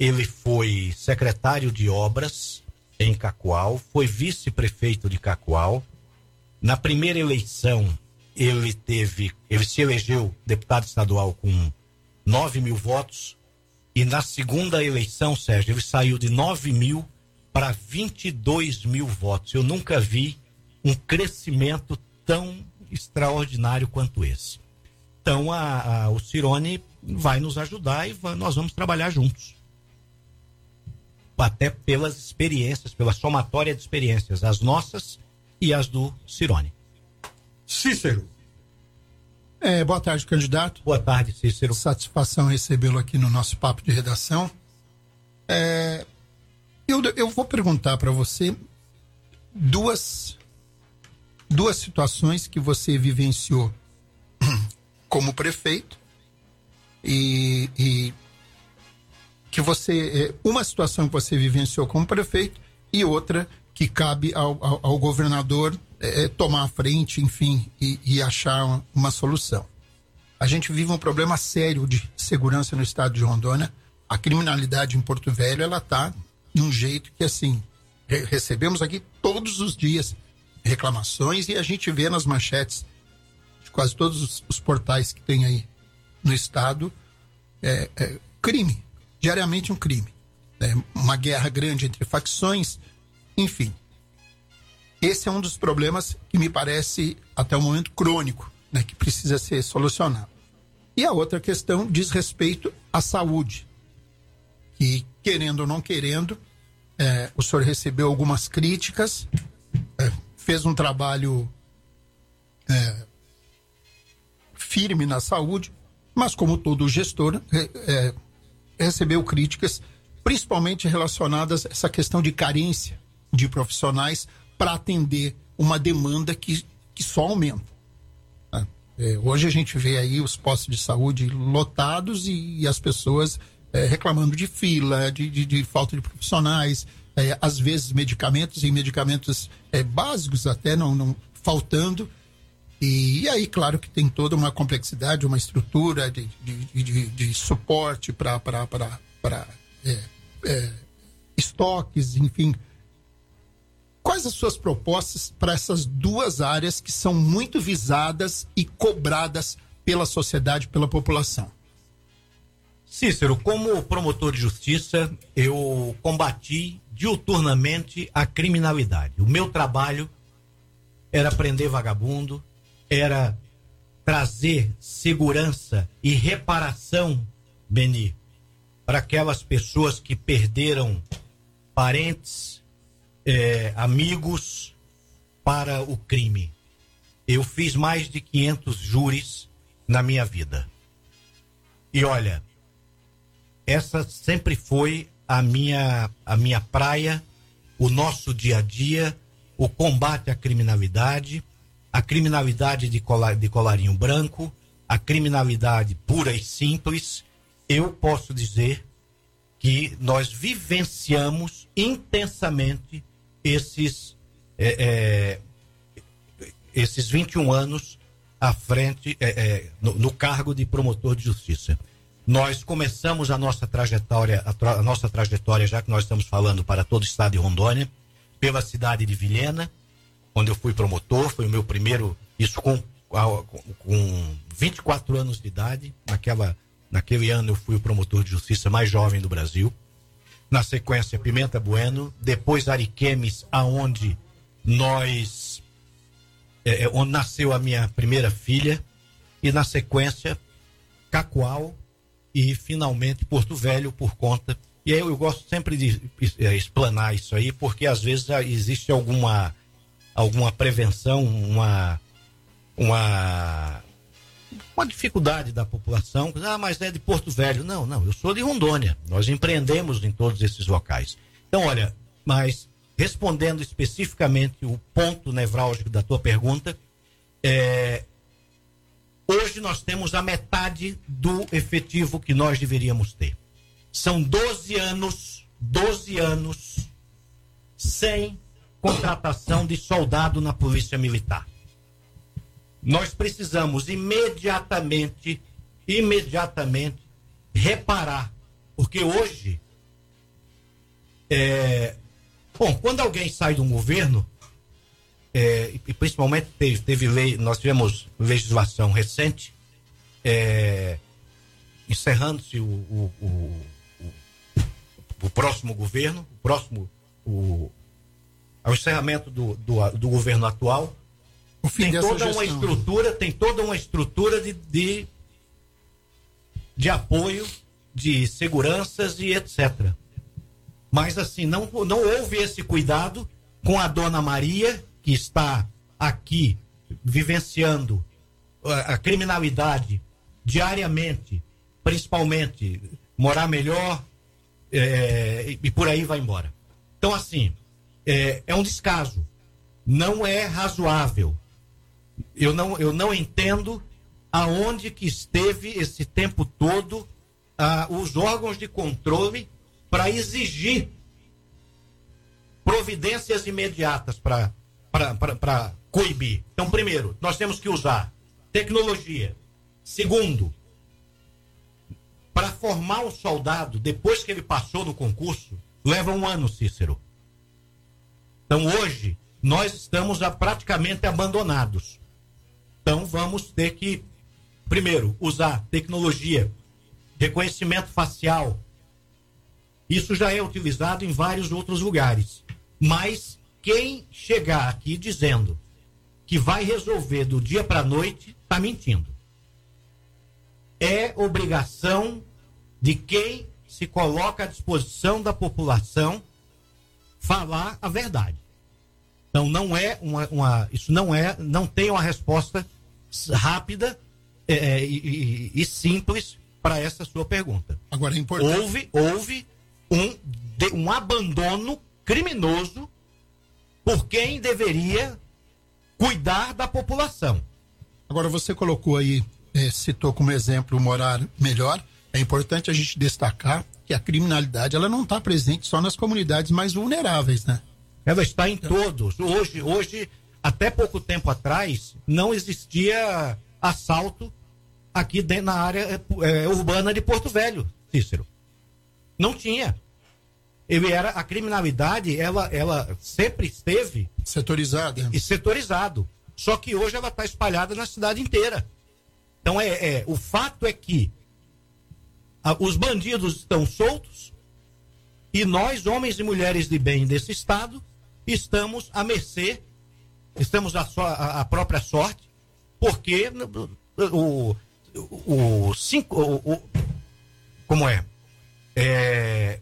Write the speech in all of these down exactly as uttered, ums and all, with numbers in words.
ele foi secretário de obras em Cacoal, foi vice-prefeito de Cacoal. Na primeira eleição, ele teve, ele se elegeu deputado estadual com nove mil votos, e na segunda eleição, Sérgio, ele saiu de nove mil para vinte e dois mil votos. Eu nunca vi um crescimento tão extraordinário quanto esse. Então, a, a, o Cirone vai nos ajudar e vai, nós vamos trabalhar juntos. Até pelas experiências, pela somatória de experiências, as nossas e as do Cirone. Cícero. É, boa tarde, candidato. Boa tarde, Cícero. Satisfação recebê-lo aqui no nosso papo de redação. É, eu, eu vou perguntar para você duas, duas situações que você vivenciou como prefeito e, e que você, uma situação que você vivenciou como prefeito e outra que cabe ao, ao, ao governador é, tomar a frente, enfim, e, e achar uma, uma solução. A gente vive um problema sério de segurança no estado de Rondônia. A criminalidade em Porto Velho, ela está de um jeito que, assim, re- recebemos aqui todos os dias reclamações e a gente vê nas manchetes de quase todos os, os portais que tem aí no estado, é, é, crime, diariamente um crime. É uma guerra grande entre facções, enfim. Esse é um dos problemas que me parece, até o momento, crônico, né, que precisa ser solucionado. E a outra questão diz respeito à saúde, que, querendo ou não querendo, é, o senhor recebeu algumas críticas, é, fez um trabalho é, firme na saúde, mas como todo gestor, é, é, recebeu críticas, principalmente relacionadas a essa questão de carência de profissionais para atender uma demanda que, que só aumenta. Né? É, hoje a gente vê aí os postos de saúde lotados e, e as pessoas é, reclamando de fila, de, de, de falta de profissionais, é, às vezes medicamentos e medicamentos é, básicos até não, não faltando. E, e aí, claro que tem toda uma complexidade, uma estrutura de, de, de, de suporte para é, é, estoques, enfim. Quais as suas propostas para essas duas áreas que são muito visadas e cobradas pela sociedade, pela população? Cícero, como promotor de justiça, eu combati diuturnamente a criminalidade. O meu trabalho era prender vagabundo, era trazer segurança e reparação, Beni, para aquelas pessoas que perderam parentes, É, amigos para o crime. Eu fiz mais de quinhentos júris na minha vida. E olha, essa sempre foi a minha, a minha praia, o nosso dia a dia, o combate à criminalidade, a criminalidade de, colar, de colarinho branco, a criminalidade pura e simples. Eu posso dizer que nós vivenciamos intensamente esses é, é, esses vinte e um anos à frente é, é, no, no cargo de promotor de justiça. Nós começamos a nossa trajetória a, tra, a nossa trajetória, já que nós estamos falando para todo o estado de Rondônia, pela cidade de Vilhena, onde eu fui promotor. Foi o meu primeiro, isso com, com vinte e quatro anos de idade. Naquela, naquele ano eu fui o promotor de justiça mais jovem do Brasil. Na sequência, Pimenta Bueno, depois Ariquemes, aonde nós, é, onde nasceu a minha primeira filha, e na sequência, Cacoal e finalmente Porto Velho, por conta. E aí eu, eu gosto sempre de é, explanar isso aí, porque às vezes existe alguma, alguma prevenção, uma, uma, uma dificuldade da população. Ah, mas é de Porto Velho. Não, não, eu sou de Rondônia. Nós empreendemos em todos esses locais. Então, olha, mas respondendo especificamente o ponto nevrálgico da tua pergunta, é, hoje nós temos a metade do efetivo que nós deveríamos ter. São doze anos, doze anos sem contratação de soldado na Polícia Militar. Nós precisamos imediatamente, imediatamente reparar, porque hoje É, bom, quando alguém sai de um governo, é, e principalmente teve, teve lei, nós tivemos legislação recente, é, encerrando-se o, o, o, o, o próximo governo, o próximo, o, ao encerramento do, do, do governo atual, o fim tem dessa toda gestão. uma estrutura, tem toda uma estrutura de, de, de apoio, de seguranças e etcétera. Mas assim, não, não houve esse cuidado com a dona Maria, que está aqui vivenciando a, a criminalidade diariamente, principalmente morar melhor, é, e, e por aí vai embora. Então assim, é, é um descaso, não é razoável. Eu não, eu não entendo aonde que esteve esse tempo todo ah, os órgãos de controle para exigir providências imediatas para para coibir. Então, primeiro, nós temos que usar tecnologia. Segundo, para formar um soldado, depois que ele passou no concurso, leva um ano, Cícero. Então, hoje, nós estamos a, praticamente abandonados. Então, vamos ter que, primeiro, usar tecnologia, reconhecimento facial. Isso já é utilizado em vários outros lugares. Mas quem chegar aqui dizendo que vai resolver do dia para a noite, está mentindo. É obrigação de quem se coloca à disposição da população falar a verdade. Então não é uma, uma isso não é, não tem uma resposta rápida é, e, e, e simples para essa sua pergunta. Agora é importante. Houve, houve um, de, um abandono criminoso por quem deveria cuidar da população. Agora você colocou aí, eh, citou como exemplo morar melhor. É importante a gente destacar que a criminalidade ela não está presente só nas comunidades mais vulneráveis, né? Ela está em todos. Hoje, hoje, até pouco tempo atrás, não existia assalto aqui dentro, na área é, urbana de Porto Velho, Cícero. Não tinha. Ele era, a criminalidade, ela, ela sempre esteve setorizada e setorizado. Só que hoje ela está espalhada na cidade inteira. Então é, é o fato é que a, os bandidos estão soltos e nós, homens e mulheres de bem desse estado, estamos à mercê, estamos à, so, à, à própria sorte, porque o, o, o cinco, o, o como é? É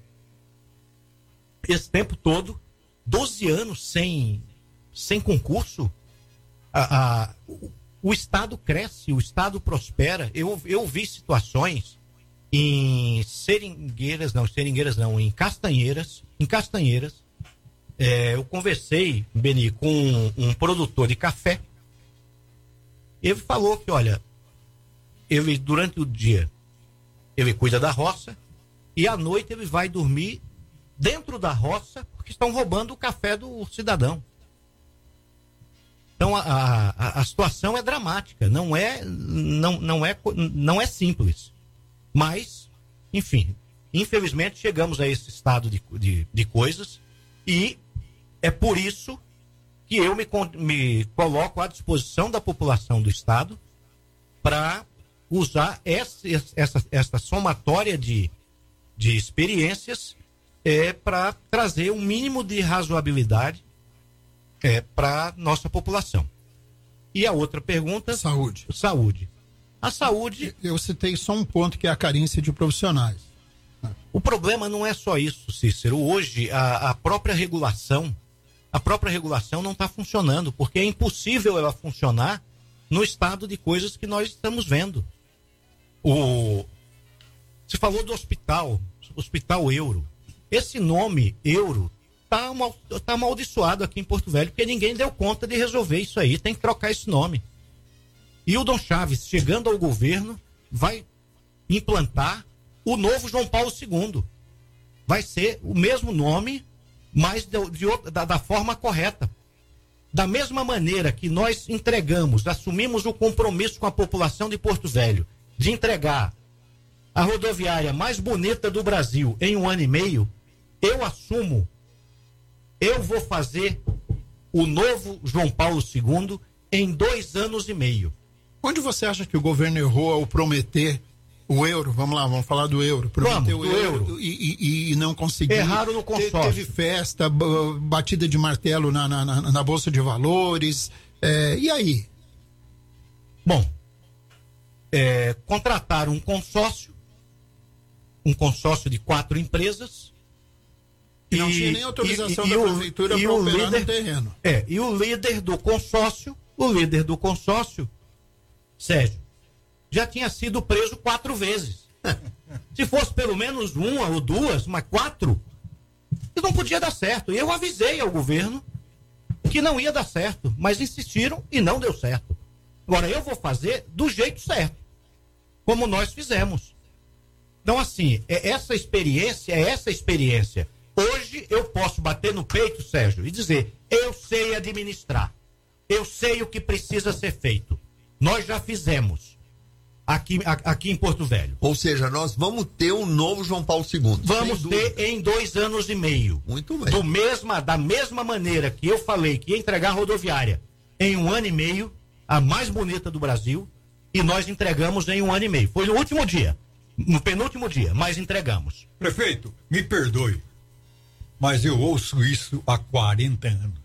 esse tempo todo, doze anos sem, sem concurso, a, a, o, o Estado cresce, o Estado prospera. Eu, eu vi situações em Seringueiras, não, Seringueiras não, em Castanheiras, em Castanheiras, é, eu conversei, Beni, com um, um produtor de café. Ele falou que, olha, ele durante o dia, ele cuida da roça e à noite ele vai dormir dentro da roça, porque estão roubando o café do cidadão. Então a, a, a situação é dramática, não é, não, não, é, não é simples. Mas, enfim, infelizmente chegamos a esse estado de, de, de coisas e é por isso que eu me, me coloco à disposição da população do estado para usar essa, essa, essa somatória de, de experiências é para trazer um mínimo de razoabilidade é, para nossa população. E a outra pergunta... Saúde. Saúde. A saúde... Eu citei só um ponto que é a carência de profissionais. O problema não é só isso, Cícero. Hoje, a, a própria regulação, a própria regulação não está funcionando, porque é impossível ela funcionar no estado de coisas que nós estamos vendo. O... Você falou do hospital, Hospital Euro. Esse nome, Euro, tá, mal, tá amaldiçoado aqui em Porto Velho, porque ninguém deu conta de resolver isso aí, tem que trocar esse nome. E o Dom Chaves, chegando ao governo, vai implantar o novo João Paulo segundo. Vai ser o mesmo nome, mas de, de, da, da forma correta. Da mesma maneira que nós entregamos, assumimos o compromisso com a população de Porto Velho, de entregar a rodoviária mais bonita do Brasil em um ano e meio, eu assumo, eu vou fazer o novo João Paulo segundo em dois anos e meio. Onde você acha que o governo errou ao prometer o euro? Vamos lá, vamos falar do euro. Prometeu Vamos, o do euro, euro. E, e, e não conseguiu. Erraram no consórcio. Teve festa, batida de martelo na, na, na, na Bolsa de Valores. É, e aí? Bom, é, contrataram um consórcio, um consórcio de quatro empresas. E não tinha nem autorização e, e, da e prefeitura para operar líder, no terreno. É, e o líder do consórcio, o líder do consórcio, Sérgio, já tinha sido preso quatro vezes. Se fosse pelo menos uma ou duas, mas quatro, não podia dar certo. E eu avisei ao governo que não ia dar certo, mas insistiram e não deu certo. Agora eu vou fazer do jeito certo, como nós fizemos. Então, assim, é essa experiência, é essa experiência. Hoje eu posso bater no peito, Sérgio, e dizer, eu sei administrar. Eu sei o que precisa ser feito. Nós já fizemos aqui, aqui em Porto Velho. Ou seja, nós vamos ter um novo João Paulo segundo. Vamos ter em dois anos e meio. Muito bem. Do mesma, da mesma maneira que eu falei que ia entregar a rodoviária em um ano e meio, a mais bonita do Brasil, e nós entregamos em um ano e meio. Foi no último dia, no penúltimo dia, mas entregamos. Prefeito, me perdoe, mas eu ouço isso há quarenta anos.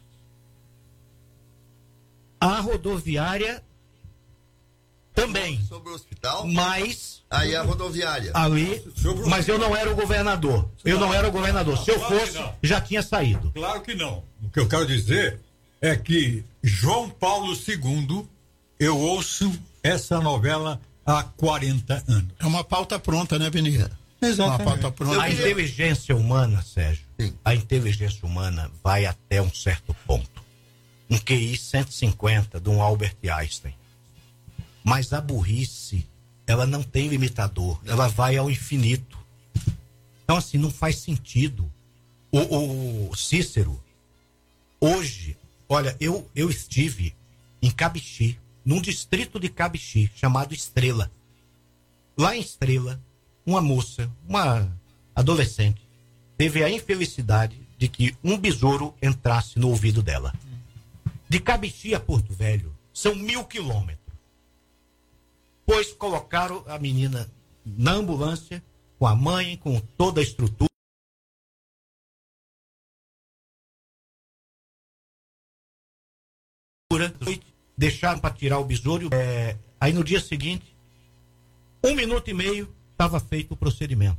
A rodoviária também. Sobre o hospital? Mas. Aí a rodoviária. Ali. Mas eu não era o governador. Eu não era o governador. Se eu fosse, já tinha saído. Claro que não. O que eu quero dizer é que João Paulo segundo, eu ouço essa novela há quarenta anos. É uma pauta pronta, né, Benito? Exatamente. Uma pauta pronta. A inteligência humana, Sérgio, Sim. a inteligência humana vai até um certo ponto. Um Q I cento e cinquenta de um Albert Einstein. Mas a burrice, ela não tem limitador, ela vai ao infinito. Então, assim, não faz sentido. O, o Cícero, hoje, olha, eu, eu estive em Cabixi, num distrito de Cabixi, chamado Estrela. Lá em Estrela, uma moça, uma adolescente, teve a infelicidade de que um besouro entrasse no ouvido dela. De Cabixi a Porto Velho, são mil quilômetros. Pois colocaram a menina na ambulância, com a mãe, com toda a estrutura. Deixaram para tirar o besouro. É, aí no dia seguinte, um minuto e meio, estava feito o procedimento.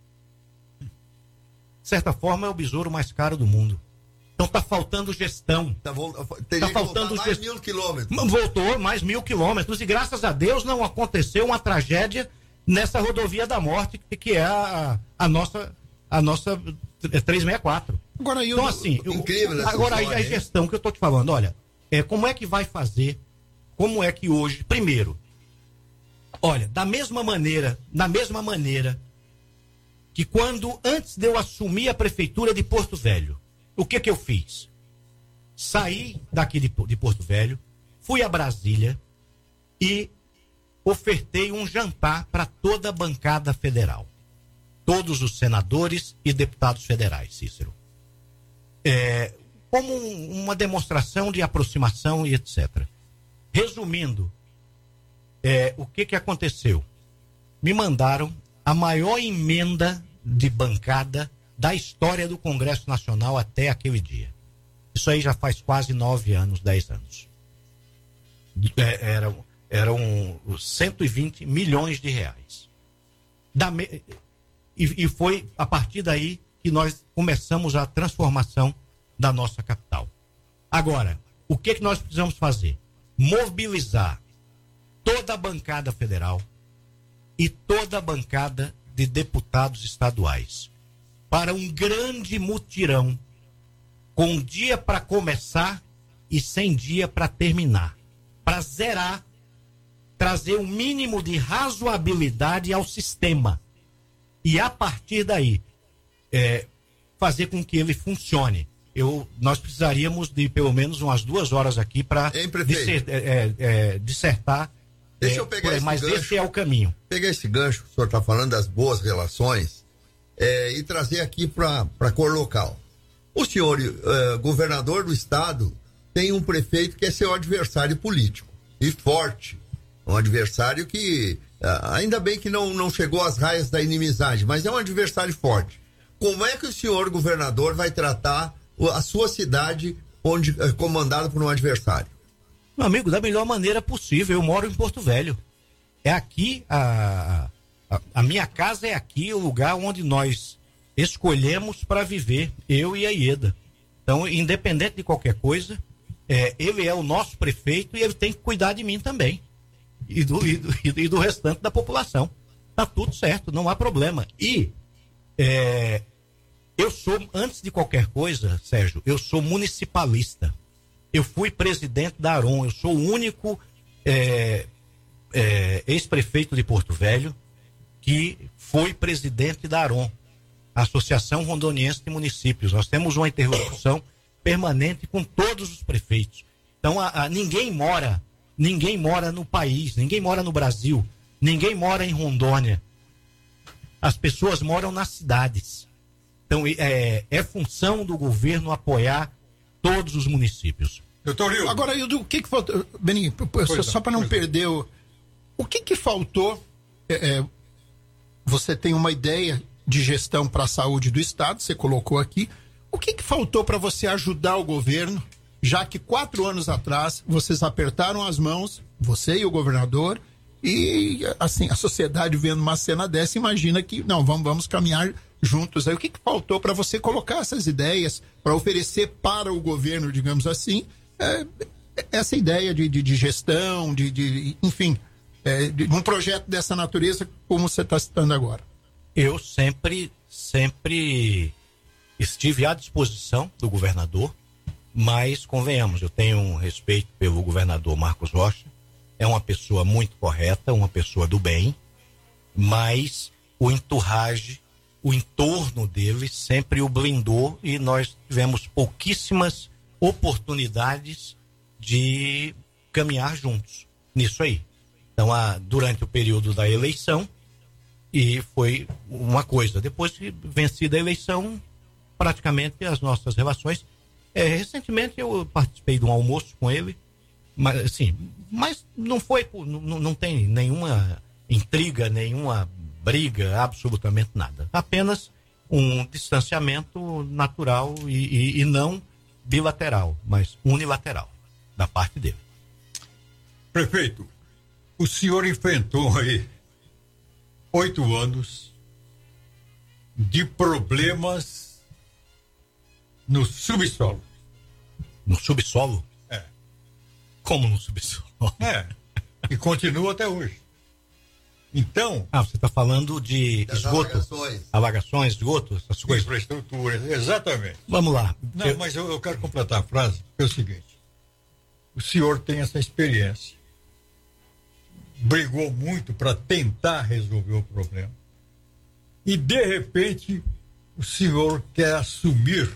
De certa forma, é o besouro mais caro do mundo. Então está faltando gestão. Tá, tá faltando mais gest... mil quilômetros. Voltou mais mil quilômetros e graças a Deus não aconteceu uma tragédia nessa rodovia da morte que é a, a nossa a nossa trezentos e sessenta e quatro. Agora eu, então assim, incrível eu, agora história, a, a gestão que eu tô te falando, olha, é como é que vai fazer? Como é que hoje, primeiro, olha, da mesma maneira, da mesma maneira que quando antes de eu assumir a prefeitura de Porto Velho, o que que eu fiz? Saí daqui de, de Porto Velho, fui a Brasília e ofertei um jantar para toda a bancada federal. Todos os senadores e deputados federais, Cícero. É, como um, uma demonstração de aproximação e etcétera. Resumindo, é, o que que aconteceu? Me mandaram a maior emenda de bancada da história do Congresso Nacional até aquele dia. Isso aí já faz quase nove anos, dez anos. É, eram, eram cento e vinte milhões de reais. Da me... e, e foi a partir daí que nós começamos a transformação da nossa capital. Agora, o que, que nós precisamos fazer? Mobilizar toda a bancada federal e toda a bancada de deputados estaduais para um grande mutirão, com um dia para começar e sem dia para terminar, para zerar, trazer um mínimo de razoabilidade ao sistema e a partir daí é, fazer com que ele funcione. Eu, nós precisaríamos de pelo menos umas duas horas aqui para disser, é, é, dissertar. Deixa é, eu pegar esse mas gancho. esse é o caminho. Pegar esse gancho, o senhor está falando das boas relações. é, e trazer aqui para a cor local. O senhor uh, governador do estado tem um prefeito que é seu adversário político e forte, um adversário que uh, ainda bem que não, não chegou às raias da inimizade, mas é um adversário forte. Como é que o senhor governador vai tratar a sua cidade onde uh, comandada por um adversário? Meu amigo, da melhor maneira possível. Eu moro em Porto Velho. É aqui, a, a, a minha casa é aqui, o lugar onde nós escolhemos para viver, eu e a Ieda. Então, independente de qualquer coisa, é, ele é o nosso prefeito e ele tem que cuidar de mim também. E do, e do, e do restante da população. Tá tudo certo, não há problema. E é, eu sou, antes de qualquer coisa, Sérgio, eu sou municipalista. Eu fui presidente da Aron, eu sou o único é, é, ex-prefeito de Porto Velho que foi presidente da Aron, Associação Rondoniense de Municípios. Nós temos uma interlocução permanente com todos os prefeitos. Então, a, a, ninguém mora, ninguém mora no país, ninguém mora no Brasil, ninguém mora em Rondônia. As pessoas moram nas cidades. Então, é, é função do governo apoiar todos os municípios. Doutor Hildo. Agora, Hildo, o que que faltou? Beninho, só, só para não perder, o, o que que faltou? É, é, você tem uma ideia de gestão para a saúde do estado, você colocou aqui. O que que faltou para você ajudar o governo, já que quatro anos atrás vocês apertaram as mãos, você e o governador, e assim, a sociedade vendo uma cena dessa, imagina que, não, vamos, vamos caminhar juntos. Aí o que que faltou para você colocar essas ideias, para oferecer para o governo, digamos assim, é, essa ideia de, de, de gestão, de, de enfim, é, de um projeto dessa natureza, como você está citando agora? Eu sempre, sempre estive à disposição do governador, mas convenhamos, eu tenho um respeito pelo governador Marcos Rocha, é uma pessoa muito correta, uma pessoa do bem, mas o entourage, o entorno dele sempre o blindou e nós tivemos pouquíssimas oportunidades de caminhar juntos nisso aí. Então, a, durante o período da eleição, e foi uma coisa. Depois de vencida a eleição, praticamente as nossas relações. É, recentemente eu participei de um almoço com ele, mas assim, mas não foi, não, não tem nenhuma intriga, nenhuma briga, absolutamente nada. Apenas um distanciamento natural e, e, e não bilateral, mas unilateral da parte dele. Prefeito, o senhor enfrentou aí oito anos de problemas no subsolo. No subsolo? É. Como no subsolo? É. E continua até hoje. Então. Ah, você está falando de das esgoto? Alagações. Alagações, esgoto, essas coisas. Infraestrutura, exatamente. Vamos lá. Não, eu... mas eu, eu quero completar a frase, que é o seguinte: o senhor tem essa experiência, brigou muito para tentar resolver o problema, e de repente o senhor quer assumir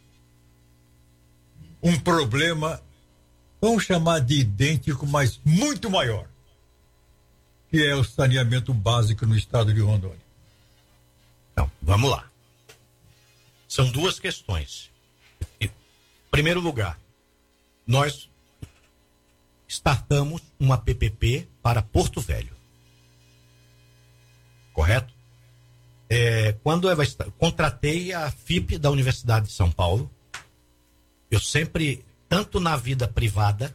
um problema, vamos chamar de idêntico, mas muito maior, que é o saneamento básico no estado de Rondônia. Então, vamos lá. São duas questões. Em primeiro lugar, nós startamos uma P P P para Porto Velho. Correto? É, quando eu contratei a F I P da Universidade de São Paulo, eu sempre, tanto na vida privada,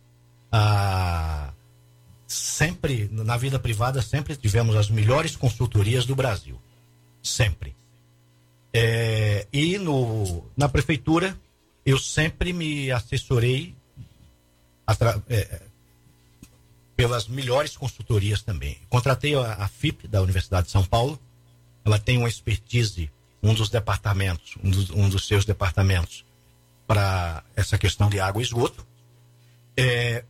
a, sempre, na vida privada, sempre tivemos as melhores consultorias do Brasil. Sempre. É, e no, na prefeitura, eu sempre me assessorei atra, é, pelas melhores consultorias também. Contratei a, a F I P da Universidade de São Paulo. Ela tem uma expertise, um dos departamentos, um dos, um dos seus departamentos, para essa questão de água e esgoto. É,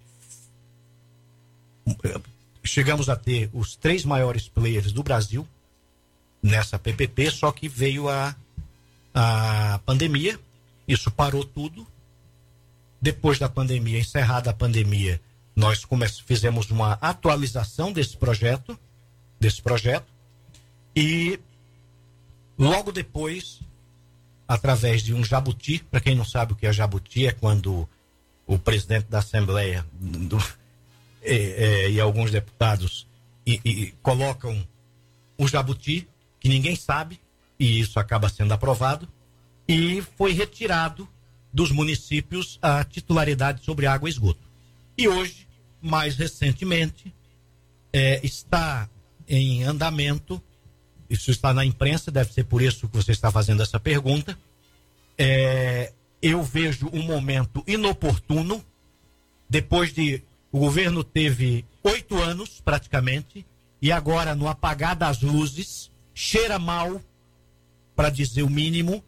chegamos a ter os três maiores players do Brasil nessa P P P, só que veio a, a pandemia, isso parou tudo. Depois da pandemia, encerrada a pandemia, nós come- fizemos uma atualização desse projeto, desse projeto, e Logo depois, através de um jabuti, para quem não sabe o que é jabuti, é quando o presidente da Assembleia do, e, e, e alguns deputados e, e, colocam o jabuti, que ninguém sabe, e isso acaba sendo aprovado, e foi retirado dos municípios a titularidade sobre água e esgoto. E hoje, mais recentemente, é, está em andamento, isso está na imprensa, deve ser por isso que você está fazendo essa pergunta. É, eu vejo um momento inoportuno, depois de o governo teve oito anos praticamente, e agora no apagar das luzes, cheira mal, para dizer o mínimo,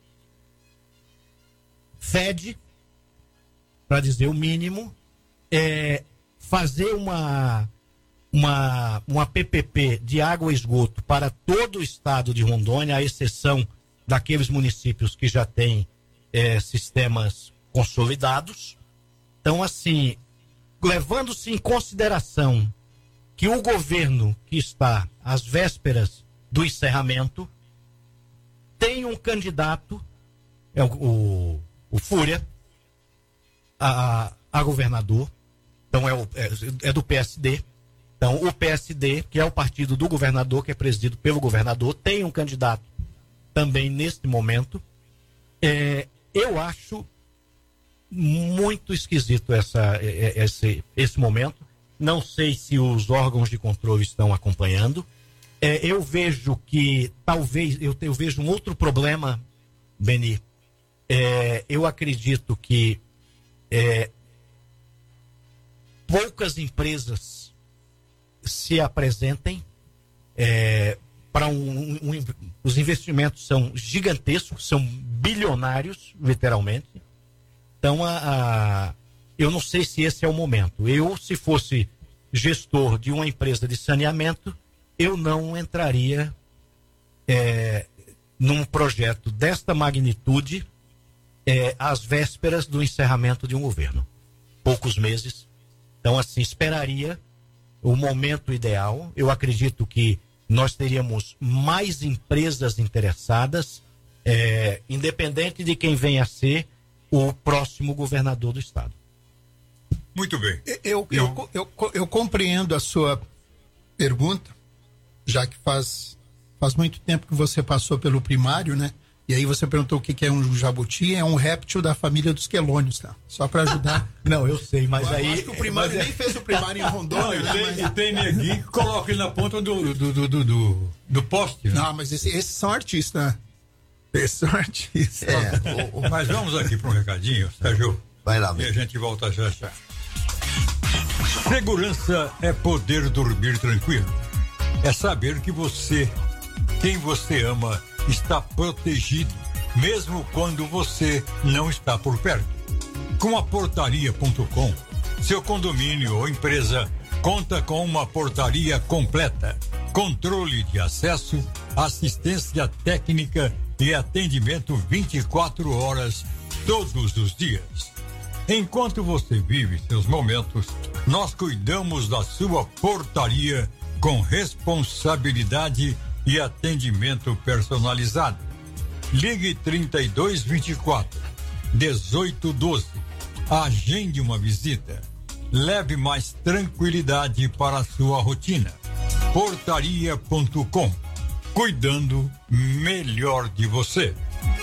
fede, para dizer o mínimo, é, fazer uma, uma, uma P P P de água e esgoto para todo o estado de Rondônia, à exceção daqueles municípios que já têm é, sistemas consolidados. Então, assim, levando-se em consideração que o governo que está às vésperas do encerramento tem um candidato, é o, o, o Fúria, a, a governador, então é, o, é, é do P S D. Então, o P S D, que é o partido do governador, que é presidido pelo governador, tem um candidato também neste momento. É, eu acho muito esquisito essa, esse, esse momento. Não sei se os órgãos de controle estão acompanhando. É, eu vejo que talvez, eu, eu vejo um outro problema, Beni. É, eu acredito que é, poucas empresas se apresentem é, para um, um, um. Os investimentos são gigantescos, são bilionários, literalmente. Então, a, a, eu não sei se esse é o momento. Eu, se fosse gestor de uma empresa de saneamento, eu não entraria é, num projeto desta magnitude é, às vésperas do encerramento de um governo. Poucos meses. Então, assim, esperaria o momento ideal. Eu acredito que nós teríamos mais empresas interessadas, é, independente de quem venha a ser o próximo governador do estado. Muito bem. Eu, eu, eu, eu, eu compreendo a sua pergunta, já que faz, faz muito tempo que você passou pelo primário, né? E aí você perguntou o que, que é um jabuti, é um réptil da família dos quelônios, tá? Só para ajudar. Não, eu sei, mas eu aí... acho que o primário mas nem é... fez o primário em Rondônia. Não, e, né? tem, mas... e tem neguinho que coloca ele na ponta do, do, do, do, do, do poste. Né? Não, mas esse, esses são artistas, né? Esses são artistas. É, o, o... Mas vamos aqui para um recadinho, Sérgio. Vai lá, e a gente volta já já. Segurança é poder dormir tranquilo. É saber que você, quem você ama, está protegido, mesmo quando você não está por perto. Com a portaria ponto com, seu condomínio ou empresa conta com uma portaria completa, controle de acesso, assistência técnica e atendimento vinte e quatro horas, todos os dias. Enquanto você vive seus momentos, nós cuidamos da sua portaria com responsabilidade e atendimento personalizado. Ligue trinta e dois, vinte e quatro, dezoito, doze. Agende uma visita. Leve mais tranquilidade para a sua rotina. portaria ponto com. Cuidando melhor de você.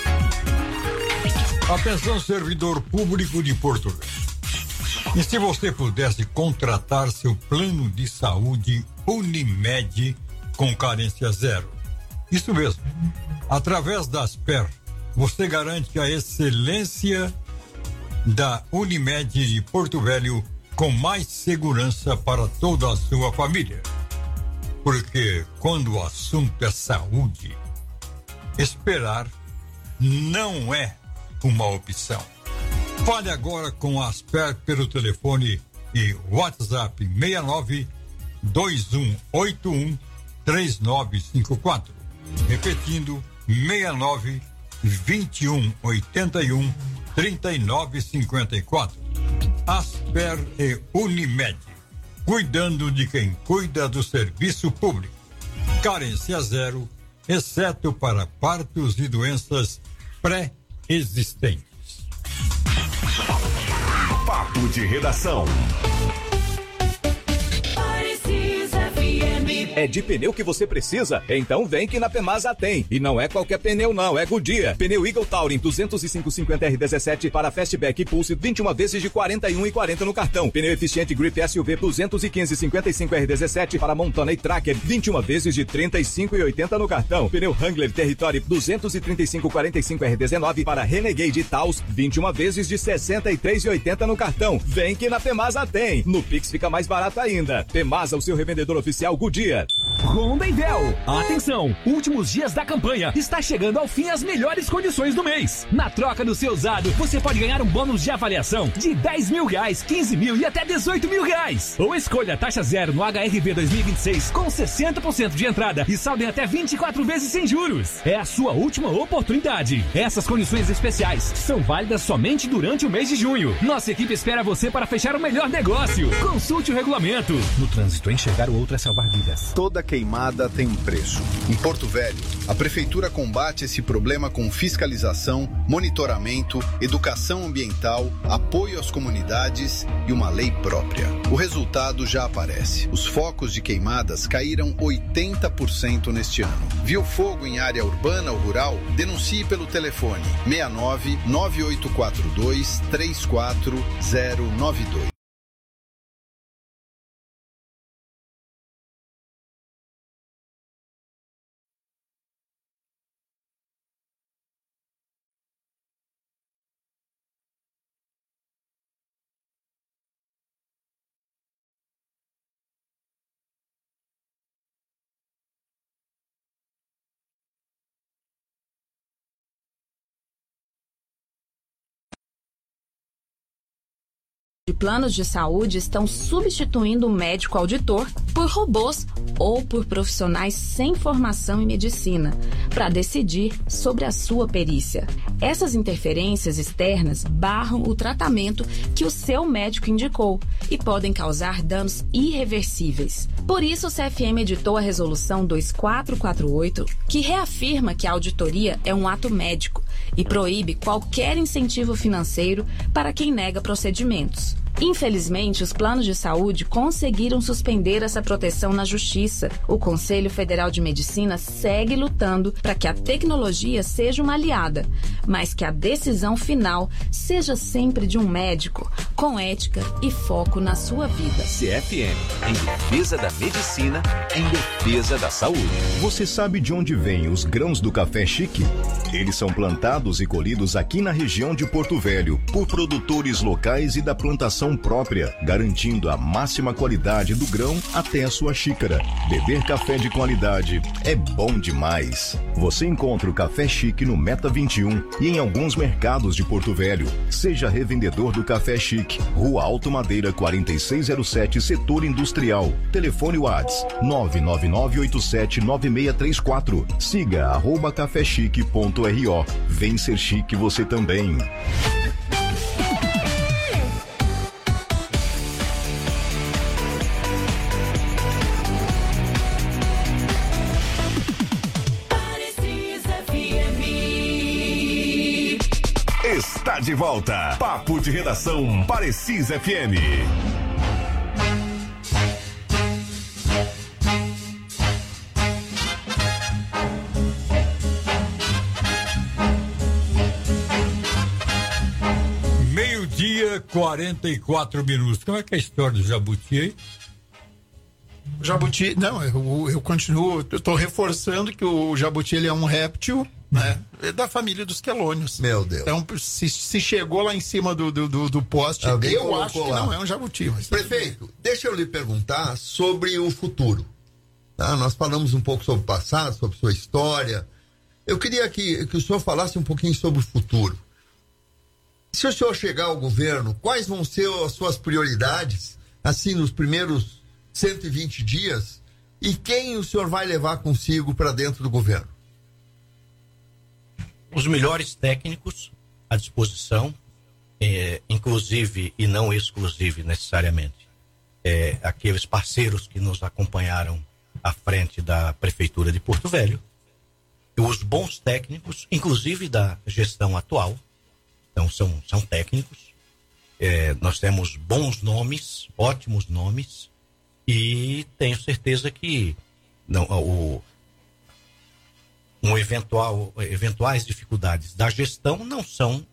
Atenção, servidor público de Porto Velho. E se você pudesse contratar seu plano de saúde Unimed com carência zero? Isso mesmo. Através da Asper, você garante a excelência da Unimed de Porto Velho com mais segurança para toda a sua família. Porque quando o assunto é saúde, esperar não é uma opção. Fale agora com a Asper pelo telefone e WhatsApp seis nove dois um oito um três nove cinco quatro. Repetindo, seis nove dois um oito um três nove cinco quatro. Asper e Unimed, cuidando de quem cuida do serviço público. Carência zero, exceto para partos e doenças pré-existentes. Papo de Redação. É de pneu que você precisa? Então vem que na Pemasa tem. E não é qualquer pneu não, é Goodyear. Pneu Eagle Touring duzentos e cinco cinquenta R dezessete para Fastback e Pulse vinte e uma vezes de quarenta e um e quarenta no cartão. Pneu eficiente Grip S U V duzentos e quinze cinquenta e cinco R dezessete para Montana e Tracker vinte e uma vezes de trinta e cinco e oitenta no cartão. Pneu Wrangler Territory duzentos e trinta e cinco quarenta e cinco R dezenove para Renegade e Taos vinte e uma vezes de sessenta e três e oitenta no cartão. Vem que na Pemasa tem. No Pix fica mais barato ainda. Pemasa, o seu revendedor oficial Goodyear. Honda e Véu. Atenção, últimos dias da campanha. Está chegando ao fim as melhores condições do mês. Na troca do seu usado, você pode ganhar um bônus de avaliação de dez mil reais, quinze mil e até dezoito mil reais. Ou escolha a taxa zero no H R V dois mil e vinte e seis com sessenta por cento de entrada e saldo em até vinte e quatro vezes sem juros. É a sua última oportunidade. Essas condições especiais são válidas somente durante o mês de junho. Nossa equipe espera você para fechar o melhor negócio. Consulte o regulamento. No trânsito, enxergar o outro é salvar vidas. Toda queimada tem um preço. Em Porto Velho, a Prefeitura combate esse problema com fiscalização, monitoramento, educação ambiental, apoio às comunidades e uma lei própria. O resultado já aparece. Os focos de queimadas caíram oitenta por cento neste ano. Viu fogo em área urbana ou rural? Denuncie pelo telefone seis nove nove oito quatro dois três quatro zero nove dois. De planos de saúde estão substituindo o médico auditor por robôs ou por profissionais sem formação em medicina para decidir sobre a sua perícia. Essas interferências externas barram o tratamento que o seu médico indicou e podem causar danos irreversíveis. Por isso, o C F M editou a Resolução dois quatro quatro oito, que reafirma que a auditoria é um ato médico e proíbe qualquer incentivo financeiro para quem nega procedimentos. Infelizmente, os planos de saúde conseguiram suspender essa proteção na Justiça. O Conselho Federal de Medicina segue lutando para que a tecnologia seja uma aliada, mas que a decisão final seja sempre de um médico, com ética e foco na sua vida. C F M, em defesa da medicina, em defesa da saúde. Você sabe de onde vêm os grãos do café chique? Eles são plantados e colhidos aqui na região de Porto Velho por produtores locais e da plantação própria, garantindo a máxima qualidade do grão até a sua xícara. Beber café de qualidade é bom demais. Você encontra o Café Chique no Meta vinte e um e em alguns mercados de Porto Velho. Seja revendedor do Café Chique, Rua Alto Madeira quarenta e seis zero sete, Setor Industrial. Telefone WhatsApp nove nove nove oito sete nove seis três quatro. Siga arroba cafechique ponto r o. Vem ser chique você também. Está de volta. Papo de Redação Parecis F M. Meio-dia, quarenta e quatro minutos. Como é que é a história do jabuti aí? O jabuti, não, eu, eu continuo, eu tô reforçando que o jabuti ele é um réptil, né? É da família dos quelônios. Meu Deus. Então, se, se chegou lá em cima do, do, do, do poste, Alguém eu acho que lá. não é um jabuti. Mas Prefeito, deixa eu lhe perguntar sobre o futuro. Tá? Nós falamos um pouco sobre o passado, sobre sua história. Eu queria que, que o senhor falasse um pouquinho sobre o futuro. Se o senhor chegar ao governo, quais vão ser as suas prioridades, assim, nos primeiros cento e vinte dias, e quem o senhor vai levar consigo para dentro do governo? Os melhores técnicos à disposição, é, inclusive e não exclusive necessariamente, é, aqueles parceiros que nos acompanharam à frente da Prefeitura de Porto Velho, os bons técnicos, inclusive da gestão atual, então são, são técnicos, é, nós temos bons nomes, ótimos nomes, e tenho certeza que não, o, um eventual, eventuais dificuldades da gestão não são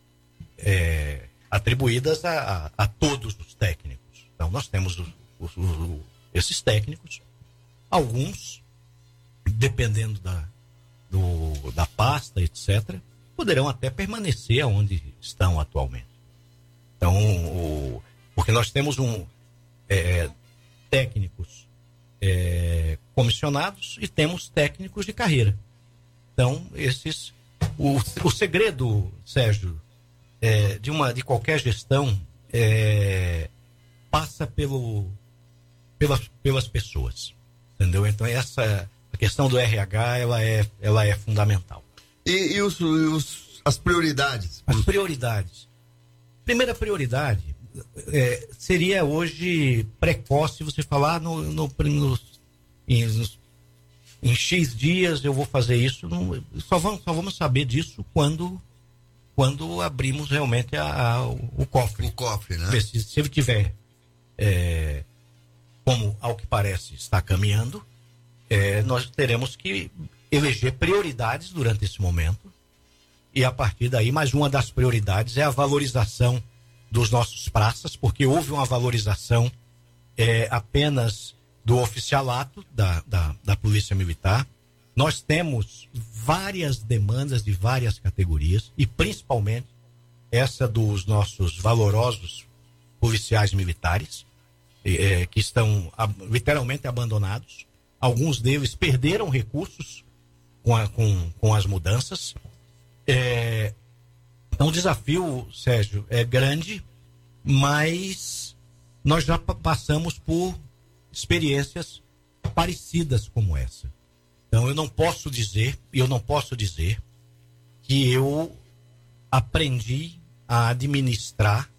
é, atribuídas a, a, a todos os técnicos. Então nós temos os, os, os, esses técnicos, alguns, dependendo da, do, da pasta, etcétera, poderão até permanecer onde estão atualmente. Então, o, porque nós temos um, é, técnicos é, comissionados e temos técnicos de carreira. Então, esses. O, o segredo, Sérgio, é, de, uma, de qualquer gestão é, passa pelo, pelas, pelas pessoas. Entendeu? Então, essa a questão do R H ela é, ela é fundamental. E, e os, os, as prioridades? As prioridades. Primeira prioridade é, seria hoje precoce você falar no, no, no, em, nos, em X dias eu vou fazer isso. Não, só, vamos, só vamos saber disso quando, quando abrimos realmente a, a, o cofre. O cofre, né? Se, se ele tiver, é, como ao que parece está caminhando, é, nós teremos que eleger prioridades durante esse momento. E a partir daí, mais uma das prioridades é a valorização dos nossos praças, porque houve uma valorização é, apenas do oficialato da, da, da Polícia Militar. Nós temos várias demandas de várias categorias, e principalmente essa dos nossos valorosos policiais militares, é, que estão a, literalmente abandonados. Alguns deles perderam recursos com, a, com, com as mudanças. É, então o desafio, Sérgio, é grande, mas nós já passamos por experiências parecidas como essa. Então eu não posso dizer, eu não posso dizer que eu aprendi a administrar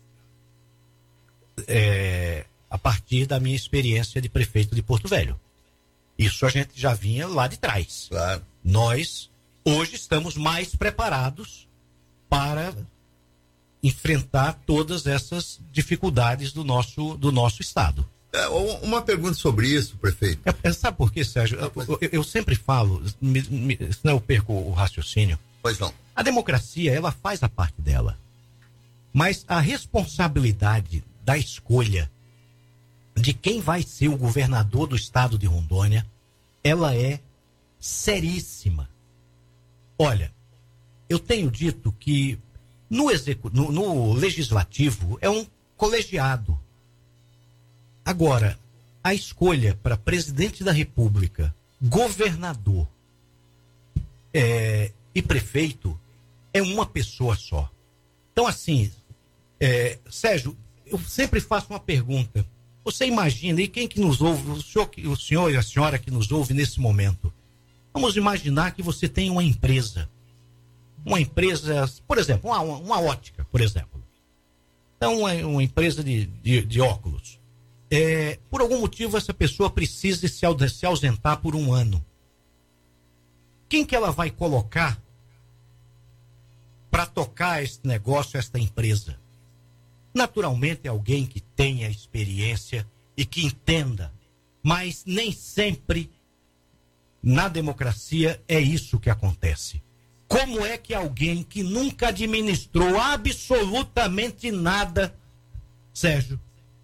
é, a partir da minha experiência de prefeito de Porto Velho. Isso a gente já vinha lá de trás. Claro. Nós hoje estamos mais preparados para enfrentar todas essas dificuldades do nosso, do nosso estado. É, uma pergunta sobre isso, prefeito. É, sabe por quê, Sérgio? Eu, eu, eu sempre falo, me, me, senão eu perco o raciocínio. Pois não. A democracia, ela faz a parte dela. Mas a responsabilidade da escolha de quem vai ser o governador do estado de Rondônia, ela é seríssima. Olha, eu tenho dito que no, execu... no, no legislativo é um colegiado. Agora, a escolha para presidente da República, governador é, e prefeito é uma pessoa só. Então, assim, é, Sérgio, eu sempre faço uma pergunta. Você imagina, e quem que nos ouve, o senhor, o senhor e a senhora que nos ouve nesse momento, vamos imaginar que você tem uma empresa, uma empresa, por exemplo, uma, uma ótica, por exemplo. Então, uma, uma empresa de, de, de óculos. É, por algum motivo, essa pessoa precisa se, se ausentar por um ano. Quem que ela vai colocar para tocar esse negócio, esta empresa? Naturalmente, é alguém que tenha experiência e que entenda, mas nem sempre na democracia é isso que acontece. Como é que alguém que nunca administrou absolutamente nada, Sérgio,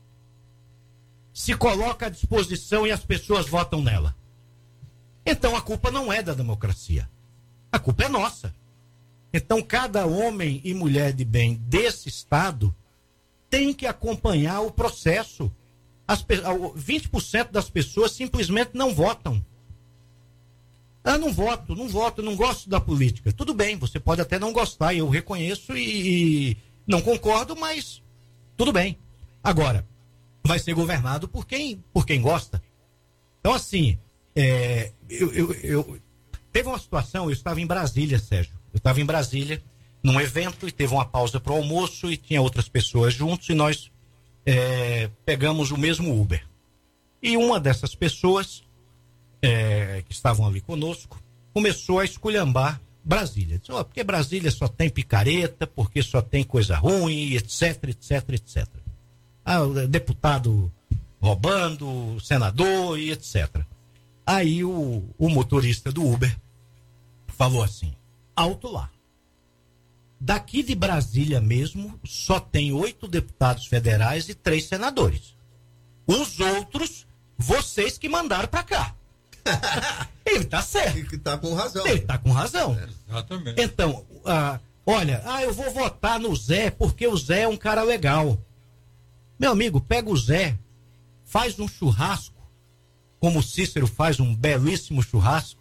se coloca à disposição e as pessoas votam nela? Então a culpa não é da democracia. A culpa é nossa. Então cada homem e mulher de bem desse estado tem que acompanhar o processo. As, vinte por cento das pessoas simplesmente não votam. Ah, não voto, não voto, não gosto da política. Tudo bem, você pode até não gostar, eu reconheço e, e não concordo, mas tudo bem. Agora, vai ser governado por quem, por quem gosta. Então, assim, é, eu, eu, eu, teve uma situação, eu estava em Brasília, Sérgio. Eu estava em Brasília, num evento, e teve uma pausa para o almoço, e tinha outras pessoas juntos, e nós é, pegamos o mesmo Uber. E uma dessas pessoas É, que estavam ali conosco, começou a esculhambar Brasília. Disse, oh, porque Brasília só tem picareta, porque só tem coisa ruim, etc, etc, etcétera. Ah, o deputado roubando, senador e etcétera. Aí o, o motorista do Uber falou assim, alto lá. Daqui de Brasília mesmo, só tem oito deputados federais e três senadores. Os outros, vocês que mandaram pra cá. Ele tá certo. Ele tá com razão. Ele tá com razão. É, exatamente. Então, ah, olha, ah, eu vou votar no Zé, porque o Zé é um cara legal. Meu amigo, pega o Zé, faz um churrasco, como o Cícero faz um belíssimo churrasco,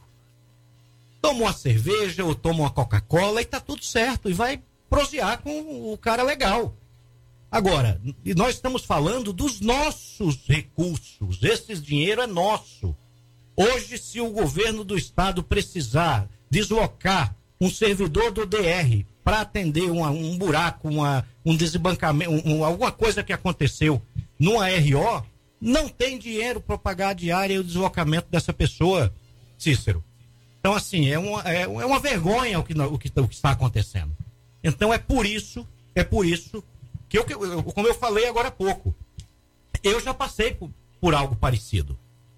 toma uma cerveja ou toma uma Coca-Cola e tá tudo certo. E vai prosear com o cara legal. Agora, nós estamos falando dos nossos recursos. Esse dinheiro é nosso. Hoje, se o governo do estado precisar deslocar um servidor do D R para atender uma, um buraco, uma, um desbancamento, um, alguma coisa que aconteceu numa R O, não tem dinheiro para pagar a diária e o deslocamento dessa pessoa, Cícero. Então, assim, é uma, é, é uma vergonha o que, o, que, o que está acontecendo. Então, é por isso, é por isso que, eu, como eu falei agora há pouco, eu já passei por, por algo parecido.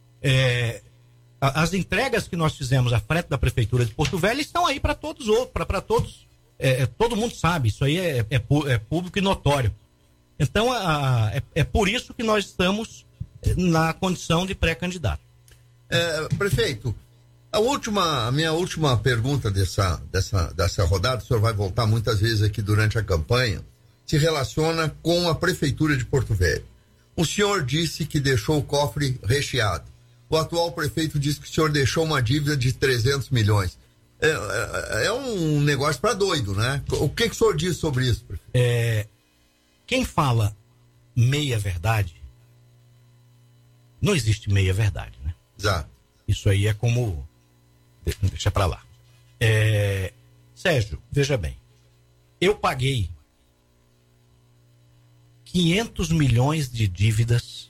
É, as entregas que nós fizemos à frente da Prefeitura de Porto Velho estão aí para todos, para todos, é, todo mundo sabe, isso aí é, é, é público e notório. Então, a, é, é por isso que nós estamos na condição de pré-candidato. É, prefeito, a última, a minha última pergunta dessa, dessa, dessa rodada, o senhor vai voltar muitas vezes aqui durante a campanha, se relaciona com a Prefeitura de Porto Velho. O senhor disse que deixou o cofre recheado. O atual prefeito disse que o senhor deixou uma dívida de trezentos milhões. É, é, é um negócio para doido, né? O que, que o senhor diz sobre isso, prefeito? É, quem fala meia verdade, não existe meia verdade, né? Exato. Isso aí é como... Deixa pra lá. É, Sérgio, veja bem. Eu paguei quinhentos milhões de dívidas